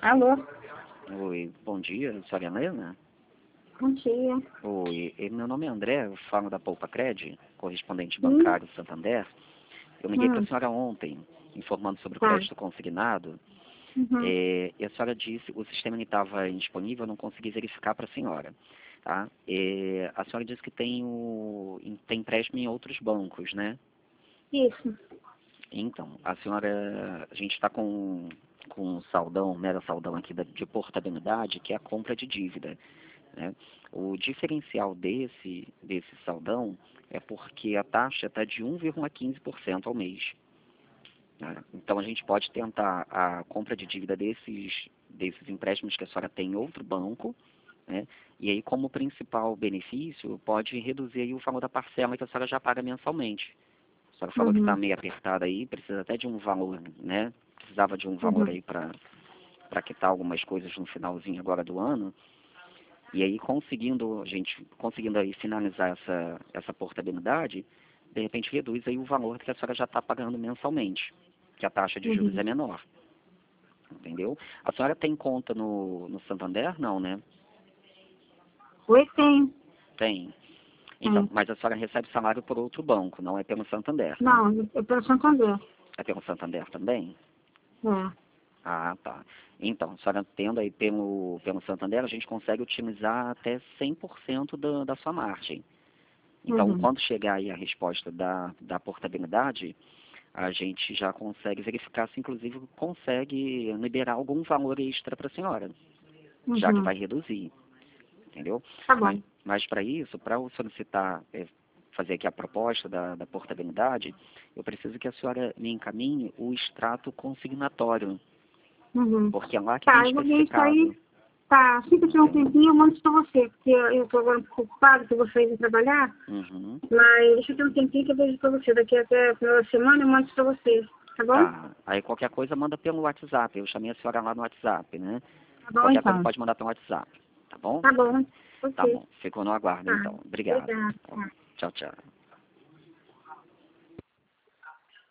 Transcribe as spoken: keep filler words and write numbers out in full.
Alô? Oi, bom dia, senhora Helena? Bom dia. Oi, eh, meu nome é André, eu falo da Poupa Cred, correspondente Sim? bancário Santander. Eu liguei para a Hum, senhora ontem, informando sobre o tá. crédito consignado, Uhum. eh, e a senhora disse que o sistema estava indisponível, eu não consegui verificar para a senhora. Tá? Eh, a senhora disse que tem, o, em- tem empréstimo em outros bancos, né? Isso. Então, a senhora, a gente está com, com um saldão, um mero saldão aqui da- de portabilidade, que é a compra de dívida. Né? O diferencial desse, desse saldão é porque a taxa está de um vírgula quinze por cento ao mês. Né? Então a gente pode tentar a compra de dívida desses, desses empréstimos que a senhora tem em outro banco, né? E aí como principal benefício pode reduzir aí o valor da parcela que a senhora já paga mensalmente. A senhora falou que está Uhum. meio apertada aí, precisa até de um valor, né? Precisava de um valor Uhum. aí para para quitar algumas coisas no finalzinho agora do ano. E aí, conseguindo, a gente, conseguindo aí finalizar essa, essa portabilidade, de repente reduz aí o valor que a senhora já está pagando mensalmente, que a taxa de juros Uhum. é menor, entendeu? A senhora tem conta no, no Santander? Não, né? Oi, tem. Tem. Então, Tem. mas a senhora recebe salário por outro banco, não é pelo Santander, né? Não, é pelo Santander. É pelo Santander também? É. Ah, tá. Então, a senhora tendo aí pelo, pelo Santander, a gente consegue utilizar até cem por cento da, da sua margem. Então, Uhum. quando chegar aí a resposta da, da portabilidade, a gente já consegue verificar se, inclusive, consegue liberar algum valor extra para a senhora, já que Uhum. vai reduzir, entendeu? Tá Mas, bom. mas para isso, para eu solicitar, é, fazer aqui a proposta da, da portabilidade, eu preciso que a senhora me encaminhe o extrato consignatório, Uhum. porque é lá que vem Tá, eu vou ver isso especificado, aí. Tá, assim que eu tiver um entendeu? tempinho, eu mando isso pra você, porque eu, eu tô agora um pouco ocupado, que eu vou sair de trabalhar, Uhum. mas deixa eu ter um tempinho que eu vejo pra você. Daqui até a final da semana eu mando isso pra você, tá bom? Tá. Aí qualquer coisa manda pelo WhatsApp. Eu chamei a senhora lá no WhatsApp, né? Tá bom, Qualquer coisa então. pode mandar pelo WhatsApp. Tá bom? Tá bom. Tá Ok. bom. Ficou no aguardo Tá. então. Obrigado. Obrigada. Tá bom. Tá. Tchau, tchau.